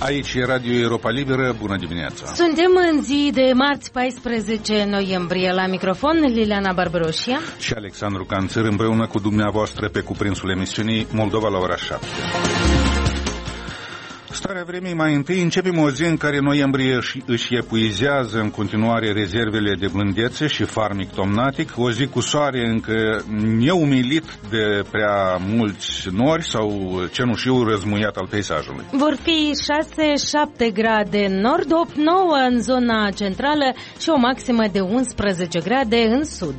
Aici e Radio Europa Liberă, bună dimineața! Suntem în zi de marți 14 noiembrie. La microfon Liliana Barbaroșia și Alexandru Canțăr, împreună cu dumneavoastră pe cuprinsul emisiunii Moldova la ora 7. Starea vremii mai întâi. Începem o zi în care noiembrie își epuizează în continuare rezervele de blândețe și farmic tomnatic, o zi cu soare încă neumilit de prea mulți nori sau cenușiul răzmuiat al peisajului. Vor fi 6-7 grade în nord, 8-9 în zona centrală și o maximă de 11 grade în sud.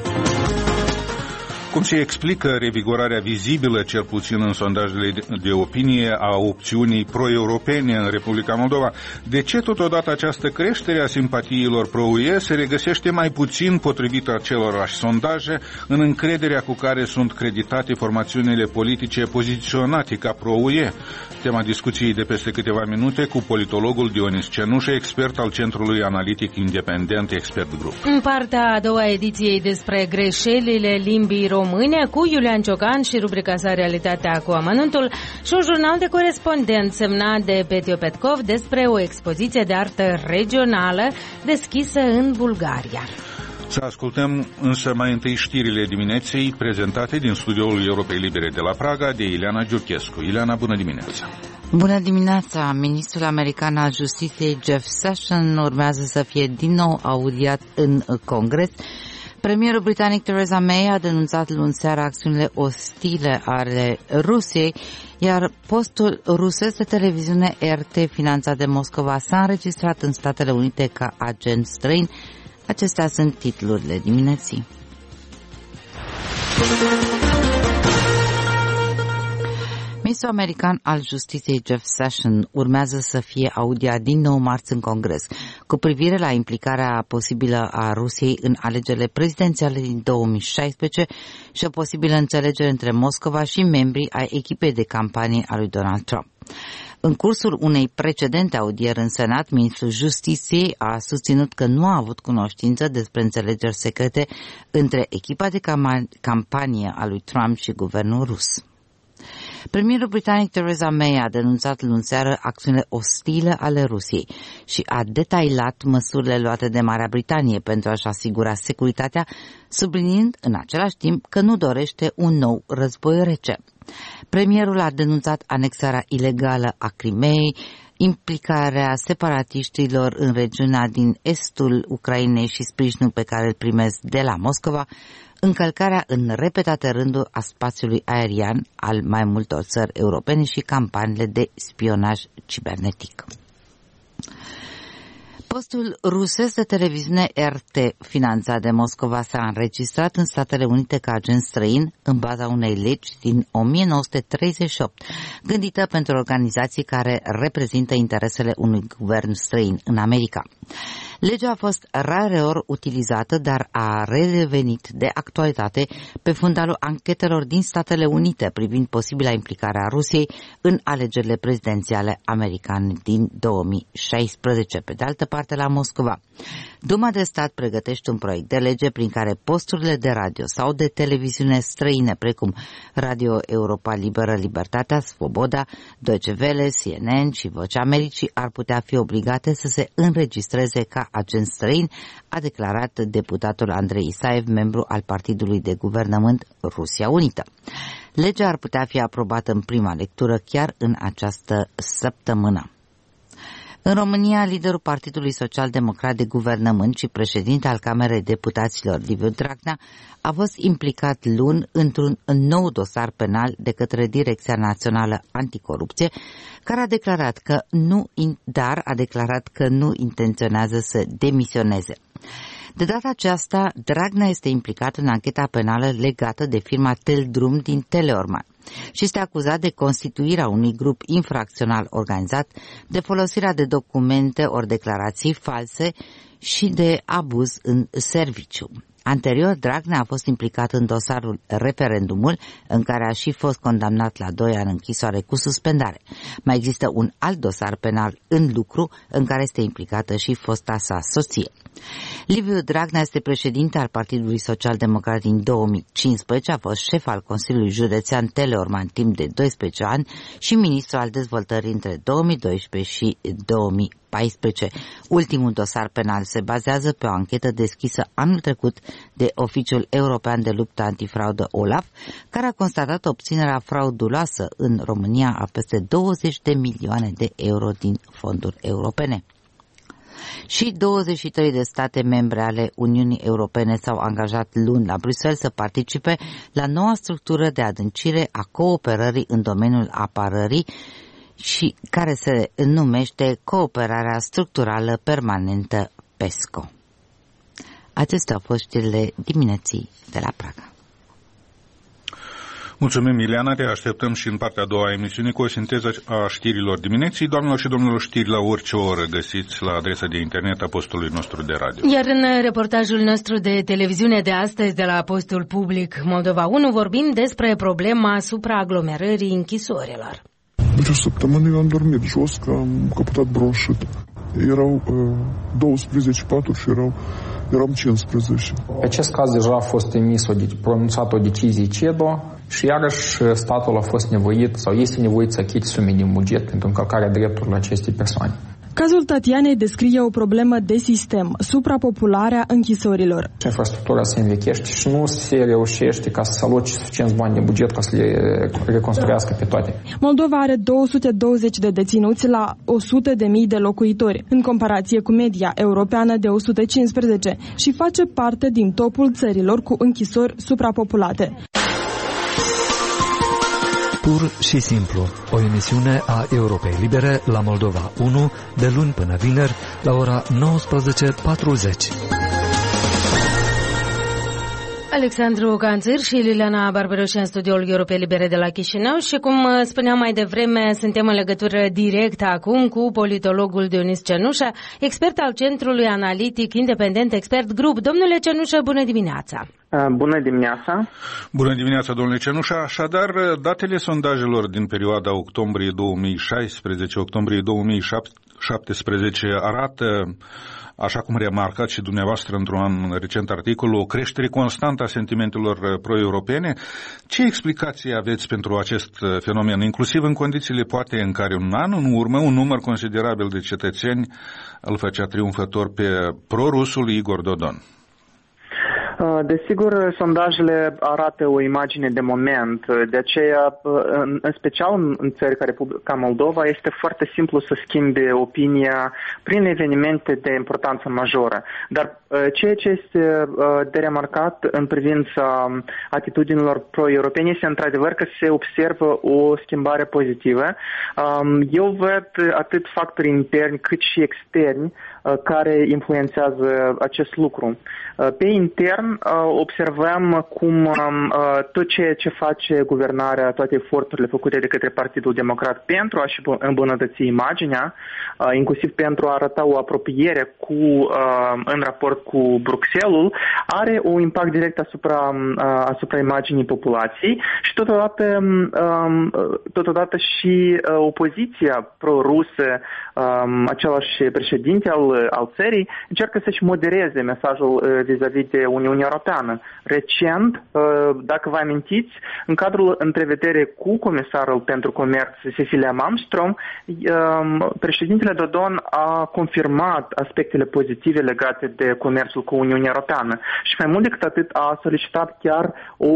Cum se explică revigorarea vizibilă, cel puțin în sondajele de opinie, a opțiunii pro-europene în Republica Moldova? De ce totodată această creștere a simpatiilor pro-UE se regăsește mai puțin, potrivit acelorași sondaje, în încrederea cu care sunt creditate formațiunile politice poziționate ca pro-UE? Tema discuției de peste câteva minute cu politologul Dionis Cenușă, expert al Centrului Analitic Independent Expert Group. În partea a doua ediției despre greșelile limbii române, cu Iulian Ciocan și rubrica sa Realitatea cu amănuntul și un jurnal de corespondent semnat de Petio Petkov despre o expoziție de artă regională deschisă în Bulgaria. Să ascultăm însă mai întâi știrile dimineții prezentate din studioul Europei Libere de la Praga de Ileana Giurchescu. Ileana, bună dimineața! Bună dimineața! Ministrul american al Justiției Jeff Sessions urmează să fie din nou audiat în Congres. Premierul britanic Theresa May a denunțat luni seara acțiunile ostile ale Rusiei, iar postul rusesc de televiziune RT, finanțat de Moscova, s-a înregistrat în Statele Unite ca agent străin. Acestea sunt titlurile dimineții. Ministrul american al Justiției Jeff Sessions urmează să fie audiat din nou marți în Congres cu privire la implicarea posibilă a Rusiei în alegerile prezidențiale din 2016 și o posibilă înțelegere între Moscova și membrii ai echipei de campanie a lui Donald Trump. În cursul unei precedente audieri în Senat, ministrul Justiției a susținut că nu a avut cunoștință despre înțelegeri secrete între echipa de campanie a lui Trump și guvernul rus. Premierul britanic Theresa May a denunțat luni seară acțiunile ostile ale Rusiei și a detailat măsurile luate de Marea Britanie pentru a-și asigura securitatea, subliniind în același timp că nu dorește un nou război rece. Premierul a denunțat anexarea ilegală a Crimeei, implicarea separatiștilor în regiunea din estul Ucrainei și sprijinul pe care îl primesc de la Moscova, încălcarea în repetate rânduri a spațiului aerian al mai multor țări europene și campaniile de spionaj cibernetic. Postul rusesc de televiziune RT, finanțat de Moscova, s-a înregistrat în Statele Unite ca agent străin în baza unei legi din 1938, gândită pentru organizații care reprezintă interesele unui guvern străin în America. Legea a fost rareori utilizată, dar a redevenit de actualitate pe fundalul anchetelor din Statele Unite privind posibila implicare a Rusiei în alegerile prezidențiale americane din 2016. Pe de altă parte, la Moscova, Duma de Stat pregătește un proiect de lege prin care posturile de radio sau de televiziune străine, precum Radio Europa Liberă, Libertatea, Svoboda, Deutsche Welle, CNN și Vocea Americii, ar putea fi obligate să se înregistreze ca agent străin, a declarat deputatul Andrei Isaev, membru al Partidului de Guvernământ Rusia Unită. Legea ar putea fi aprobată în prima lectură chiar în această săptămână. În România, liderul Partidului Social-Democrat de Guvernământ și președinte al Camerei Deputaților, Liviu Dragnea, a fost implicat luni într-un nou dosar penal de către Direcția Națională Anticorupție, care a declarat că nu intenționează să demisioneze. De data aceasta, Dragnea este implicat în ancheta penală legată de firma Teldrum din Teleorman și este acuzat de constituirea unui grup infracțional organizat, de folosirea de documente ori declarații false și de abuz în serviciu. Anterior, Dragnea a fost implicat în dosarul Referendumul, în care a și fost condamnat la 2 ani închisoare cu suspendare. Mai există un alt dosar penal în lucru, în care este implicată și fosta sa soție. Liviu Dragnea este președinte al Partidului Social-Democrat din 2015, a fost șef al Consiliului Județean Teleorman timp de 12 ani și ministru al dezvoltării între 2012 și 2014. Ultimul dosar penal se bazează pe o anchetă deschisă anul trecut de Oficiul European de Luptă Antifraudă OLAF, care a constatat obținerea frauduloasă în România a peste 20 de milioane de euro din fonduri europene. Și 23 de state membre ale Uniunii Europene s-au angajat luni la Bruxelles să participe la noua structură de adâncire a cooperării în domeniul apărării și care se numește Cooperarea Structurală Permanentă PESCO. Acestea au fost știrile dimineții de la Praga. Mulțumim, Ileana, te așteptăm și în partea a doua a emisiunii cu o sinteză a știrilor dimineții. Doamnelor și domnilor, știri la orice oră găsiți la adresa de internet a postului nostru de radio. Iar în reportajul nostru de televiziune de astăzi de la Postul Public Moldova 1 vorbim despre problema supraaglomerării închisorilor. Deci o săptămână eu am dormit jos, că am căpătat bronșit. Erau 12 paturi și eram 15. Pe acest caz deja a fost pronunțată o decizie CEDO și iarăși statul a fost nevoit sau este nevoit să achite sume din buget pentru încălcarea drepturilor acestei persoane. Cazul Tatianei descrie o problemă de sistem, suprapopularea închisorilor. Infrastructura se învechește și nu se reușește ca să aloce suficienți bani de buget ca să le reconstruiască pe toate. Moldova are 220 de deținuți la 100.000 de locuitori, în comparație cu media europeană de 115 și face parte din topul țărilor cu închisori suprapopulate. Pur și simplu, o emisiune a Europei Libere la Moldova 1, de luni până vineri, la ora 19:40. Alexandru Canțir și Liliana Barberoș în studioul Europei Libere de la Chișinău și, cum spuneam mai devreme, suntem în legătură directă acum cu politologul Dionis Cenușă, expert al Centrului Analitic Independent Expert Group. Domnule Cenușă, bună dimineața! Bună dimineața! Bună dimineața, domnule Cenușă! Așadar, datele sondajelor din perioada octombrie 2016-octombrie 2017 arată, așa cum remarcați și dumneavoastră într-un recent articol, o creștere constantă a sentimentelor pro-europene. Ce explicație aveți pentru acest fenomen, inclusiv în condițiile poate în care un an în urmă un număr considerabil de cetățeni îl făcea triumfător pe pro-rusul Igor Dodon? Desigur, sondajele arată o imagine de moment, de aceea, în special în țări ca Moldova, este foarte simplu să schimbe opinia prin evenimente de importanță majoră. Dar ceea ce este de remarcat în privința atitudinilor pro-europene este într-adevăr că se observă o schimbare pozitivă. Eu văd atât factori interni cât și externi care influențează acest lucru. Pe intern observăm cum tot ceea ce face guvernarea, toate eforturile făcute de către Partidul Democrat pentru a-și îmbunătăți imaginea, inclusiv pentru a arăta o apropiere în raport cu Bruxelles, are un impact direct asupra imaginii populației și totodată și opoziția pro-rusă, același președinte al țării, încearcă să-și modereze mesajul vis-a-vis de Uniunea Europeană. Recent, dacă vă amintiți, în cadrul întrevederii cu comisarul pentru comerț Cecilia Malmström, președintele Dodon a confirmat aspectele pozitive legate de comerțul cu Uniunea Europeană și mai mult decât atât a solicitat chiar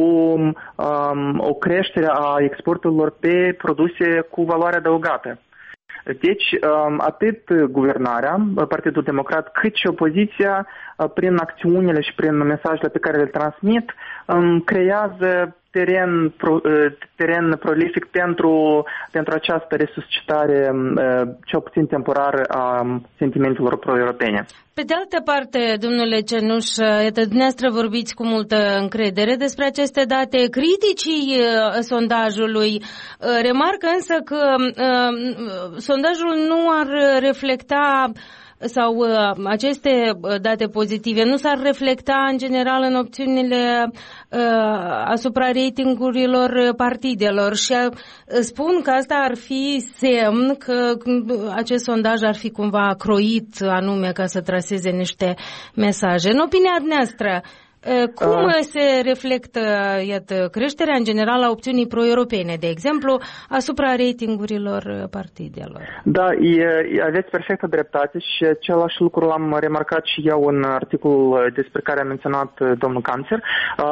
o creștere a exporturilor pe produse cu valoare adăugată. Deci, atât guvernarea, Partidul Democrat, cât și opoziția, prin acțiunile și prin mesajele pe care le transmit, creează teren prolific pentru această resuscitare, cel puțin temporară, a sentimentelor pro-europene. Pe de altă parte, domnule Cenuș, dumneavoastră vorbiți cu multă încredere despre aceste date. Criticii sondajului remarcă însă că sondajul nu ar reflecta sau aceste date pozitive nu s-ar reflecta în general în opțiunile asupra ratingurilor partidelor și spun că asta ar fi semn că acest sondaj ar fi cumva croit anume ca să traseze niște mesaje. În opinia noastră, cum se reflectă, iată, creșterea în general a opțiunii pro-europene, de exemplu, asupra ratingurilor partidelor? Da, aveți perfectă dreptate și același lucru l-am remarcat și eu în articolul despre care a menționat domnul Cancer.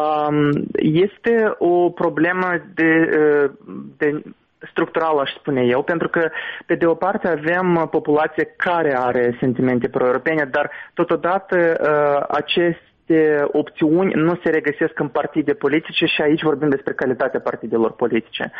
Este o problemă de structural, aș spune eu, pentru că, pe de o parte, avem populație care are sentimente pro-europene, dar, totodată, aceste opțiuni nu se regăsesc în partide politice și aici vorbim despre calitatea partidelor politice.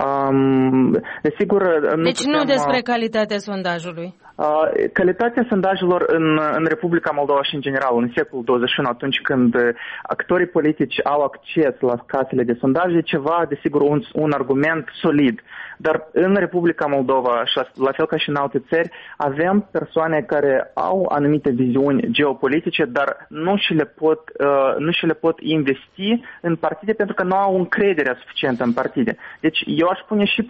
Desigur, deci nu despre calitatea sondajului. Calitatea sondajelor în Republica Moldova și în general în secolul 21, atunci când actorii politici au acces la casele de sondaje, ceva, desigur, un argument solid. Dar în Republica Moldova, și la fel ca și în alte țări, avem persoane care au anumite viziuni geopolitice, dar nu și le pot investi în partide pentru că nu au încrederea suficientă în partide. Deci eu aș pune și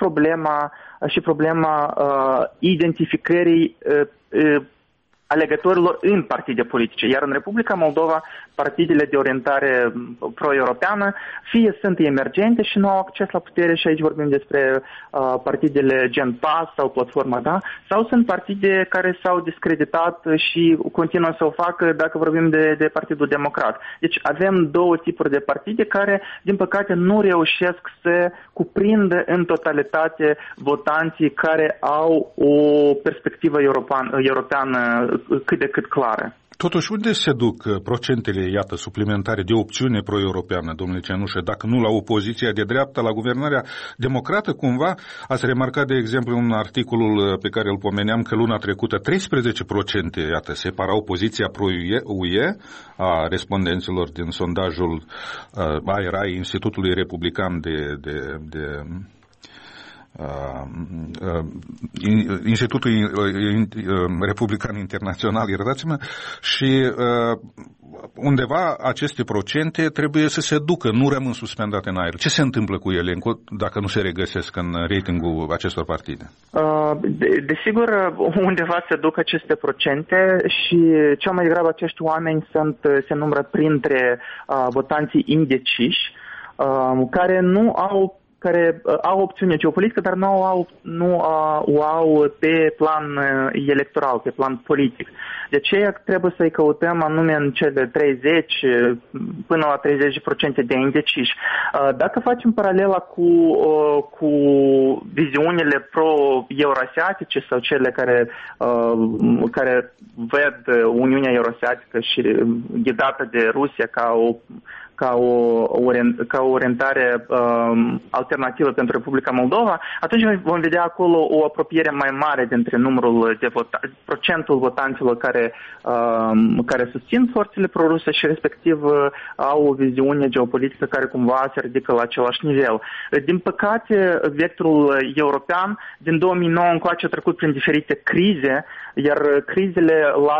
problema identificării alegătorilor în partide politice. Iar în Republica Moldova, partidele de orientare pro-europeană fie sunt emergente și nu au acces la putere, și aici vorbim despre partidele gen PAS sau Platforma, da? Sau sunt partide care s-au discreditat și continuă să o facă dacă vorbim de Partidul Democrat. Deci avem două tipuri de partide care, din păcate, nu reușesc să cuprindă în totalitate votanții care au o perspectivă europeană cât de cât clară. Totuși, unde se duc procentele, iată, suplimentare de opțiune pro-europeană, domnule Cenușă, dacă nu la opoziția de dreapta, la guvernarea democrată, cumva? Ați remarcat, de exemplu, în articolul pe care îl pomeneam, că luna trecută 13%, iată, separau poziția pro-UE a respondenților din sondajul IRI, Institutului Republican de Institutul Republican Internațional, iertați-mă, și undeva aceste procente trebuie să se ducă, nu rămân suspendate în aer. Ce se întâmplă cu ele dacă nu se regăsesc în ratingul acestor partide? Desigur, undeva se duc aceste procente și cel mai degrabă acești oameni se numără printre votanții indeciși, care au opțiune geopolitică, dar nu o au pe plan electoral, pe plan politic. De aceea trebuie să-i căutăm anume în cele 30 până la 30% de indeciși. Dacă facem paralela cu viziunile pro-eurasiatice sau cele care ved Uniunea Eurasiatică și ghidată de Rusia ca o orientare alternativă pentru Republica Moldova, atunci vom vedea acolo o apropiere mai mare dintre numărul de procentul votanților care susțin forțele proruse și respectiv au o viziune geopolitică care cumva se ridică la același nivel. Din păcate, vectorul european din 2009 încoace a trecut prin diferite crize, iar crizele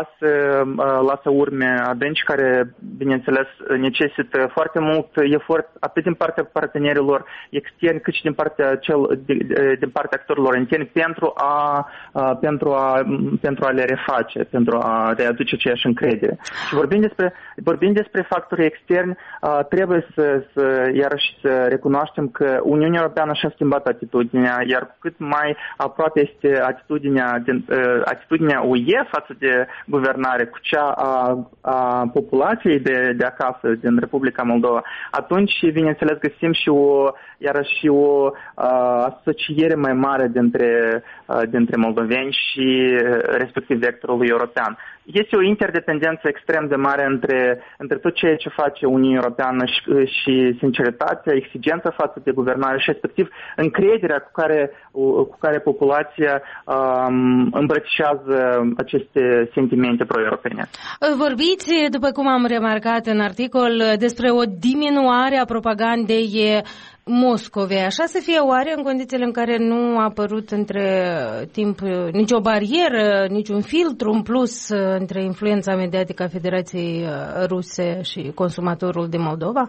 lasă urme adânci care, bineînțeles, necesită foarte mult efort atât din partea partenerilor externi cât și din partea actorilor interni pentru a le reface, pentru a readuce aceeași încredere. Și vorbind despre factorii externi, trebuie iarăși să recunoaștem că Uniunea Europeană și-a schimbat atitudinea, iar cu cât mai aproape este atitudinea UE față de guvernare cu cea a populației de acasă, din Republica Moldova, atunci, bineînțeles, găsim și o asociere mai mare dintre moldoveni și respectiv vectorul european. Este o interdependență extrem de mare între tot ceea ce face Uniunea Europeană și sinceritatea, exigența față de guvernare și respectiv încrederea cu care populația îmbrățișează aceste sentimente pro-europene. Vorbiți, după cum am remarcat în articol, despre o diminuare a propagandei Moscovei. Așa să fie oare în condițiile în care nu a apărut între timp nicio barieră, niciun filtru în plus între influența mediatică a Federației Ruse și consumatorul din Moldova?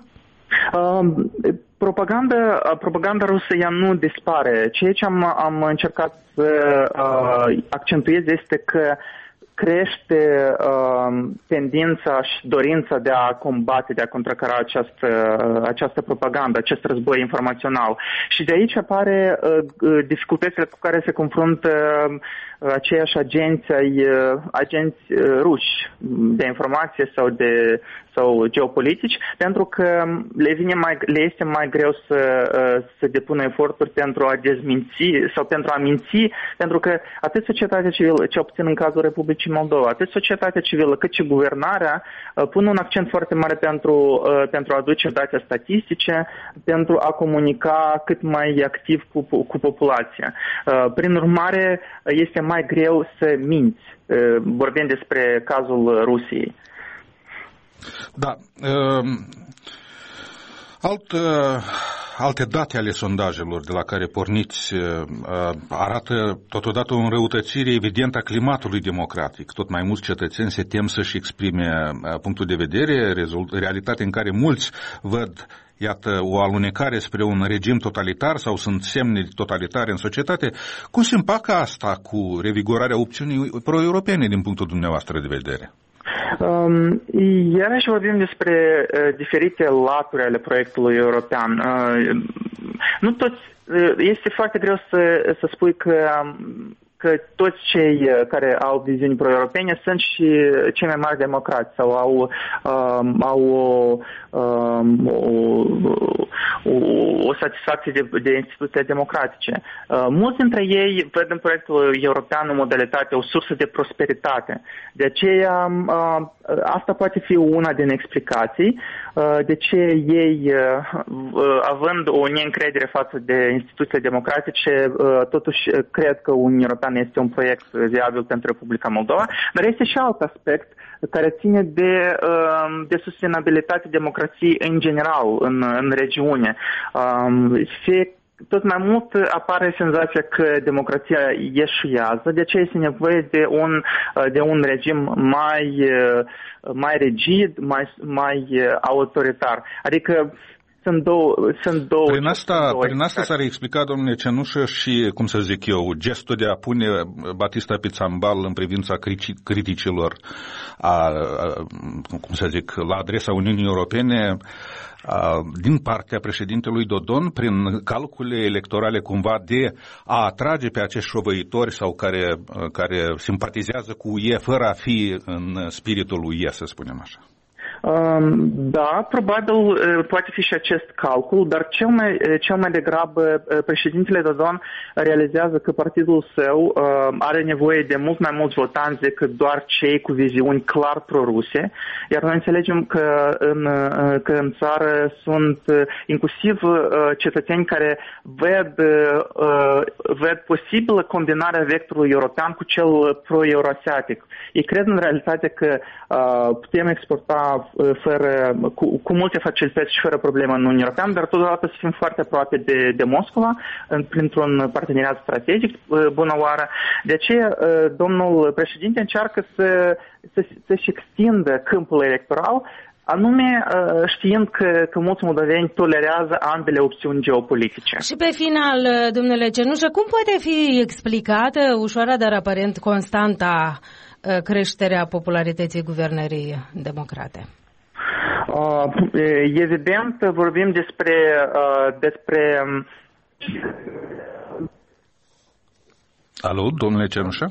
Propaganda rusă ea nu dispare. Ceea ce am încercat să accentuez este că crește tendința și dorința de a combate, de a contracara această propagandă, acest război informațional. Și de aici apare dificultățile cu care se confruntă aceiași agenți ruși de informație sau geopolitici, pentru că le este mai greu să depună eforturi pentru a dezminți sau pentru a minți, pentru că atât societatea civilă, cel puțin în cazul Republicii Moldova, atât societatea civilă cât și guvernarea pun un accent foarte mare pentru a aduce date statistice, pentru a comunica cât mai activ cu populația. Prin urmare, este mai greu să minți, vorbind despre cazul Rusiei. Da. Alte date ale sondajelor de la care porniți arată totodată o înrăutățire evidentă a climatului democratic. Tot mai mulți cetățeni se tem să-și exprime punctul de vedere, realitate în care mulți văd, iată, o alunecare spre un regim totalitar sau sunt semne totalitare în societate. Cum se împacă asta cu revigorarea opțiunii pro-europene din punctul dumneavoastră de vedere? Iarăși vorbim despre diferite laturi ale proiectului european. Nu toți, este foarte greu să spui că toți cei care au viziuni pro-europene sunt și cei mai mari democrați sau au o satisfacție de instituții democratice. Mulți dintre ei văd în proiectul european o modalitate, o sursă de prosperitate. De aceea, asta poate fi una din explicații de ce ei, având o neîncredere față de instituții democratice, totuși cred că Uniunea Europeană este un proiect viabil pentru Republica Moldova, dar este și alt aspect care ține de sustenabilitatea democrației în general în regiune. Tot mai mult apare senzația că democrația ieșuiază, de aceea este nevoie de un regim mai rigid, mai autoritar. Adică sunt două. Prin asta s-ar explica, domnule Cenușă, și, cum să zic eu, gestul de a pune Batista pe țambal în privința criticilor la adresa Uniunii Europene din partea președintelui Dodon, prin calcule electorale cumva de a atrage pe acești șovăitori sau care simpatizează cu UE fără a fi în spiritul UE, să spunem așa. Da, probabil poate fi și acest calcul, dar cel mai degrabă președintele Dodon realizează că partidul său are nevoie de mult mai mulți votanți decât doar cei cu viziuni clar pro-ruse, iar noi înțelegem că în țară sunt inclusiv cetățeni care ved posibilă combinarea vectorului european cu cel pro-euroasiatic. Ei cred în realitate că putem exporta cu multe facilități și fără problemă în Uniunea Europeană, dar totodată să fim foarte aproape de Moscova, printr-un parteneriat strategic, bună oară. De aceea, domnul președinte încearcă să-și extindă câmpul electoral, anume știind că mulți moldoveni tolerează ambele opțiuni geopolitice. Și pe final, domnule Cenușă, cum poate fi explicată ușoara, dar aparent constanta creșterea popularității guvernării democrate? Evident, vorbim despre... Alo, domnule Cenușă?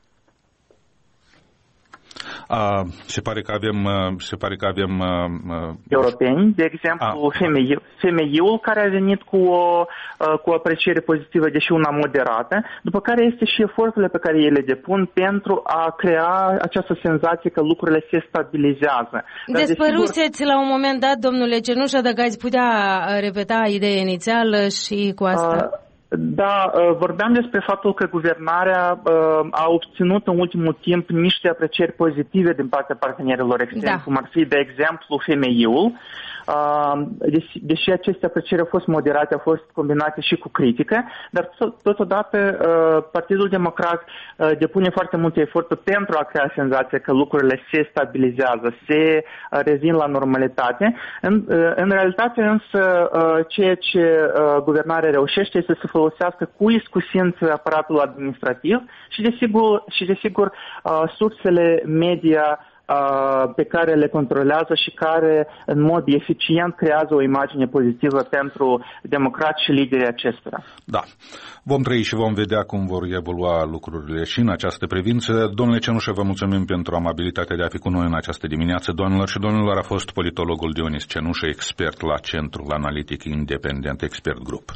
Se pare că avem europeni, de exemplu, femeiul care a venit cu o apreciere pozitivă, deși una moderată, după care este și eforturile pe care ei le depun pentru a crea această senzație că lucrurile se stabilizează. Despăruseți la un moment dat, domnule Cenușă, dacă ați putea repeta ideea inițială și cu asta... Da, vorbeam despre faptul că guvernarea a obținut în ultimul timp niște aprecieri pozitive din partea partenerilor externi, cum ar fi, de exemplu, femeiul, deși aceste aprecieri au fost moderate, au fost combinate și cu critică, dar totodată Partidul Democrat depune foarte multe eforturi pentru a crea senzația că lucrurile se stabilizează, se revin la normalitate. În realitate însă ceea ce guvernarea reușește este să folosească cu iscusință aparatul administrativ și desigur sursele media pe care le controlează și care în mod eficient creează o imagine pozitivă pentru democrați și liderii acestora. Da. Vom trăi și vom vedea cum vor evolua lucrurile și în această privință. Domnule Cenușă, vă mulțumim pentru amabilitatea de a fi cu noi în această dimineață. Doamnelor și domnilor, a fost politologul Dionis Cenușă, expert la Centrul Analitic Independent Expert Group.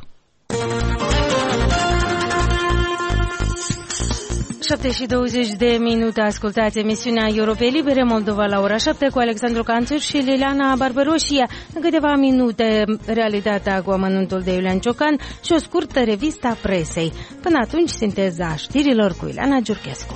7:20, ascultați emisiunea Europei Libere, Moldova la ora 7 cu Alexandru Canțur și Liliana Barbaroșia. În câteva minute, realitatea cu amănuntul de Iulian Ciocan și o scurtă revista presei. Până atunci, sinteza știrilor cu Ileana Giurchescu.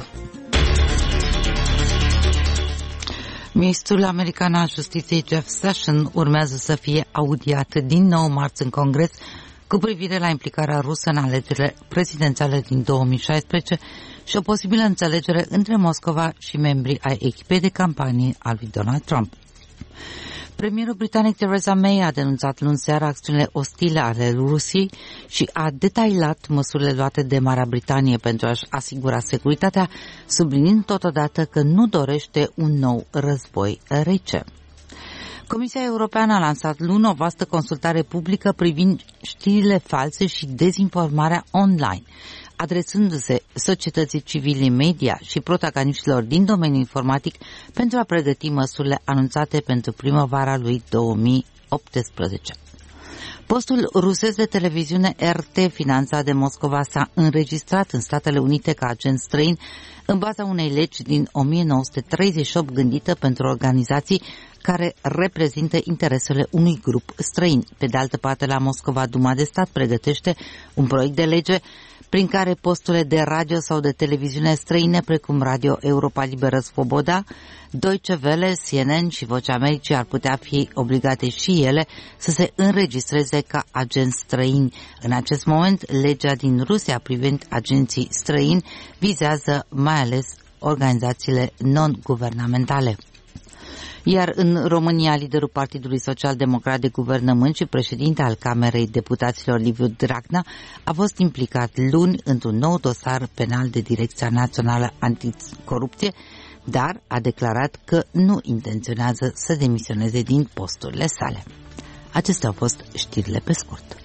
Ministrul american al Justiției Jeff Sessions urmează să fie audiat din nou marți în Congres cu privire la implicarea rusă în alegerile prezidențiale din 2016 și o posibilă înțelegere între Moscova și membrii ai echipei de campanie al lui Donald Trump. Premierul britanic Theresa May a denunțat luni seara acțiunile ostile ale Rusiei și a detailat măsurile luate de Marea Britanie pentru a-și asigura securitatea, subliniind totodată că nu dorește un nou război rece. Comisia Europeană a lansat luni o vastă consultare publică privind știrile false și dezinformarea online, adresându-se societății civile, media și protagoniștilor din domeniul informatic pentru a pregăti măsurile anunțate pentru primăvara lui 2018. Postul rusesc de televiziune RT, finanțat de Moscova, s-a înregistrat în Statele Unite ca agent străin în baza unei legi din 1938 gândită pentru organizații care reprezintă interesele unui grup străin. Pe de altă parte, la Moscova, Duma de Stat pregătește un proiect de lege prin care posturile de radio sau de televiziune străine, precum Radio Europa Liberă Svoboda, Deutsche Welle, CNN și Vocea Americii ar putea fi obligate și ele să se înregistreze ca agenți străini. În acest moment, legea din Rusia privind agenții străini vizează mai ales organizațiile non-guvernamentale. Iar în România, liderul Partidului Social-Democrat de Guvernământ și președinte al Camerei Deputaților Liviu Dragnea a fost implicat luni într-un nou dosar penal de Direcția Națională Anticorupție, dar a declarat că nu intenționează să demisioneze din posturile sale. Acestea au fost știrile pe scurt.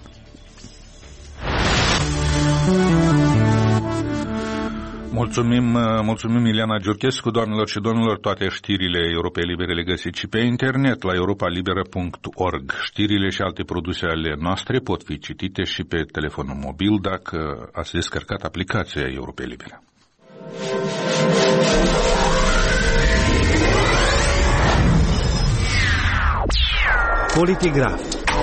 Mulțumim Ileana Giurchescu, doamnelor și domnilor. Toate știrile Europei Libere le găsiți și pe internet la europalibera.org. Știrile și alte produse ale noastre pot fi citite și pe telefonul mobil dacă ați descărcat aplicația Europei Libere. Politigraf.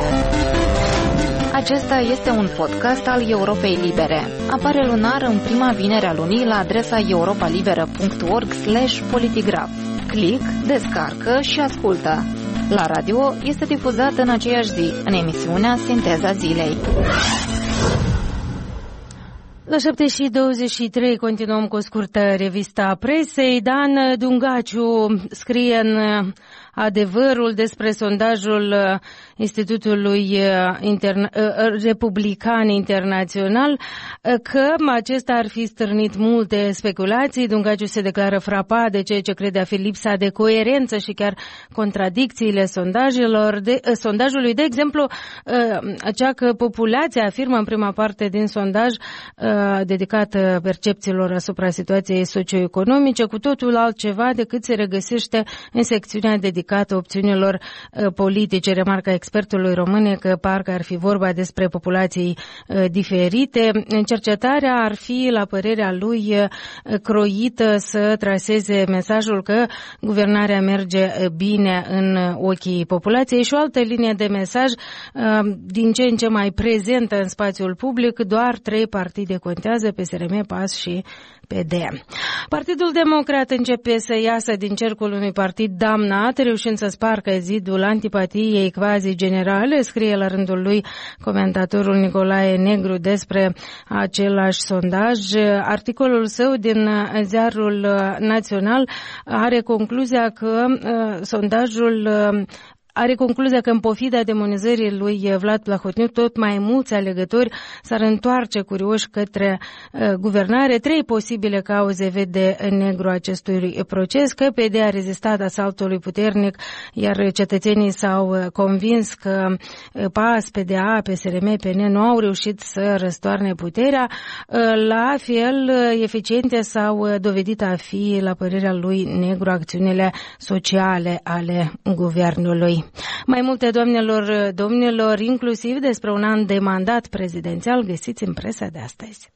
Acesta este un podcast al Europei Libere. Apare lunar în prima vinere a lunii la adresa europalibera.org/politigraf. Click, descarcă și ascultă. La radio este difuzat în aceeași zi, în emisiunea Sinteza Zilei. La 7:23 continuăm cu o scurtă revista presei. Dan Dungaciu scrie în Adevărul despre sondajul Institutului Republican Internațional că acesta ar fi stârnit multe speculații. Dungaciu se declară frapat de ceea ce crede a fi lipsa de coerență și chiar contradicțiile sondajului. De exemplu, cea că populația afirmă în prima parte din sondaj dedicată percepțiilor asupra situației socioeconomice, cu totul altceva decât se regăsește în secțiunea dedicată opțiunilor politice. Remarca expertului român e că parcă ar fi vorba despre populații diferite. Cercetarea ar fi, la părerea lui, croită să traseze mesajul că guvernarea merge bine în ochii populației și o altă linie de mesaj din ce în ce mai prezentă în spațiul public: doar 3 partide contează, PSRM, PAS și PD. Partidul Democrat începe să iasă din cercul unui partid damnat, reușind să sparcă zidul antipatiei quasi generale, scrie la rândul lui comentatorul Nicolae Negru despre același sondaj. Articolul său din Ziarul Național are concluzia că în pofida demonizării lui Vlad Plahotniuc, tot mai mulți alegători s-ar întoarce curioși către guvernare. 3 posibile cauze vede Negru acestui proces: că PD a rezistat asaltului puternic, iar cetățenii s-au convins că PAS, PDA, PSRM, PN nu au reușit să răstoarne puterea. La fel, eficiente s-au dovedit a fi, la părerea lui Negru, acțiunile sociale ale guvernului. Mai multe, doamnelor, domnilor, inclusiv despre un an de mandat prezidențial, găsiți în presa de astăzi.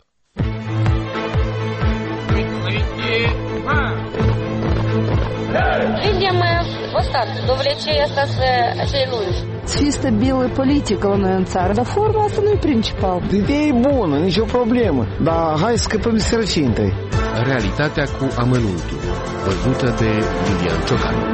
Видим вот так, до влечения цей лунь. Fi stabilă politică la noi în țară, dar forma asta nu e principal. Ideea e bună, nicio problemă, dar hai să scăpăm de sărăcie întâi. Realitatea cu amănuntul, văzută de Iulian Ciocan.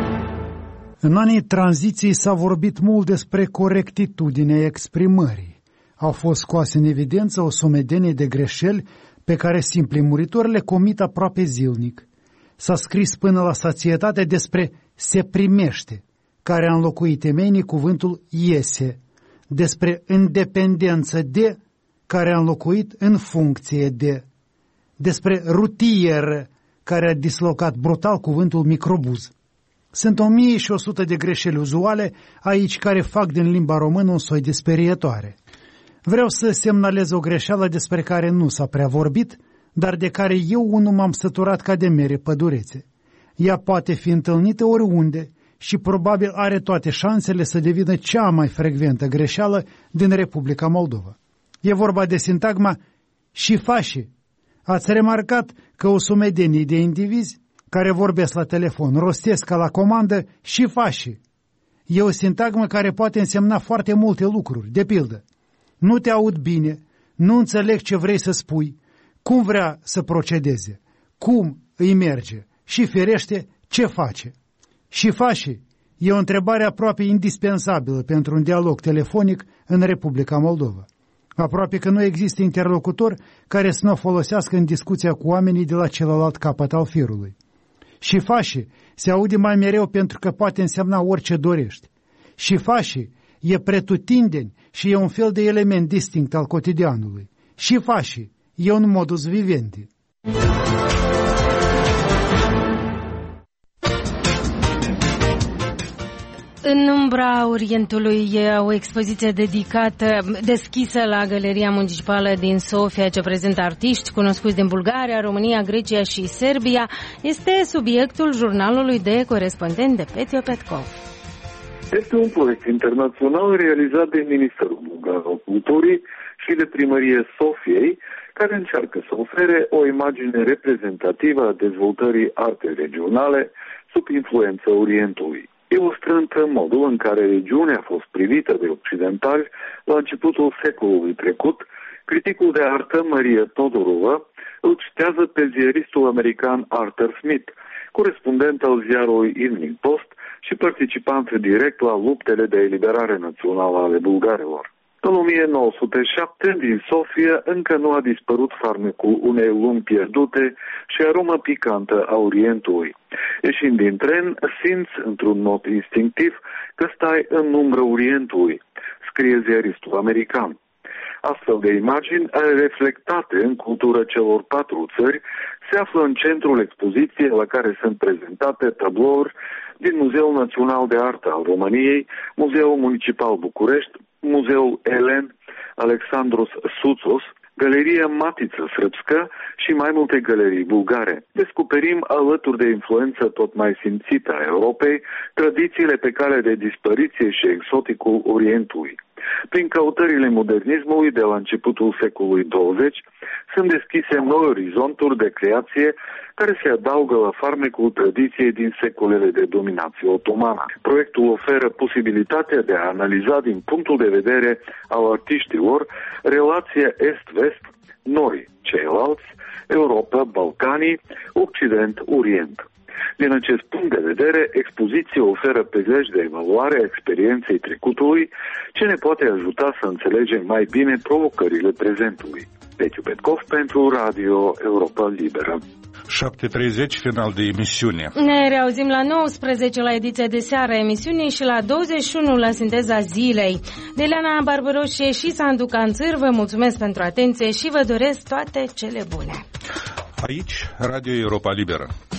În anii tranziției s-a vorbit mult despre corectitudinea exprimării. Au fost scoase în evidență o sumedenie de greșeli pe care simplii muritori le comit aproape zilnic. S-a scris până la sațietate despre se primește, care a înlocuit temeinic cuvântul iese, despre independență de, care a înlocuit în funcție de, despre rutieră, care a dislocat brutal cuvântul microbuz. Sunt 1100 de greșeli uzuale aici care fac din limba română un soi de sperietoare. Vreau să semnalez o greșeală despre care nu s-a prea vorbit, dar de care eu unul m-am săturat ca de mere pădurețe. Ea poate fi întâlnită oriunde și probabil are toate șansele să devină cea mai frecventă greșeală din Republica Moldova. E vorba de sintagma și fași. Ați remarcat că o sumedenie de indivizi care vorbesc la telefon rostesc ca la comandă și fași. E o sintagmă care poate însemna foarte multe lucruri. De pildă, nu te aud bine, nu înțeleg ce vrei să spui, cum vrea să procedeze, cum îi merge și, firește, ce face. Și fași e o întrebare aproape indispensabilă pentru un dialog telefonic în Republica Moldova. Aproape că nu există interlocutor care să nu o folosească în discuția cu oamenii de la celălalt capăt al firului. Și fași se aude mai mereu pentru că poate însemna orice dorești. Și fași e pretutindeni și e un fel de element distinct al cotidianului. Și fași e un modus vivendi. În umbra Orientului e o expoziție deschisă la Galeria Municipală din Sofia, ce prezintă artiști cunoscuți din Bulgaria, România, Grecia și Serbia. Este subiectul jurnalului de corespondent de Petio Petkov. Este un proiect internațional realizat de Ministerul Bulgar al Culturii și de Primărie Sofiei, care încearcă să ofere o imagine reprezentativă a dezvoltării artei regionale sub influența Orientului, ilustrând modul în care regiunea a fost privită de occidentali la începutul secolului trecut. Criticul de artă Maria Todorova îl citează pe ziaristul american Arthur Smith, corespondent al ziarului Evening Post și participant direct la luptele de eliberare națională ale bulgarilor. În 1907, din Sofia, încă nu a dispărut farmecul unei lumi pierdute și aroma picantă a Orientului. Ieșind din tren, simți într-un mod instinctiv că stai în umbră Orientului, scrie ziaristul american. Astfel de imagini reflectate în cultura celor 4 țări se află în centrul expoziției la care sunt prezentate tablouri din Muzeul Național de Artă al României, Muzeul Municipal București, Muzeul Elen Alexandros Suțos, Galeria Matiță Srpska și mai multe galerii bulgare. Descoperim, alături de influență tot mai simțită a Europei, tradițiile pe cale de dispariție și exoticul Orientului. Prin căutările modernismului de la începutul secolului 20, sunt deschise noi orizonturi de creație care se adaugă la farmecul tradiției din secolele de dominație otomană. Proiectul oferă posibilitatea de a analiza din punctul de vedere al artiștilor relația est-vest, noi, ceilalți, Europa, Balcanii, Occident, Orient. Din acest punct de vedere, expoziția oferă prilej de evaluare a experienței trecutului, ce ne poate ajuta să înțelegem mai bine provocările prezentului. Petiu Petkov pentru Radio Europa Liberă. 7:30, final de emisiune. Ne reauzim la 19 la ediția de seară a emisiunii și la 21 la sinteza zilei. Deliana Barbaroșie și Sandu Canțâr, vă mulțumesc pentru atenție și vă doresc toate cele bune. Aici, Radio Europa Liberă.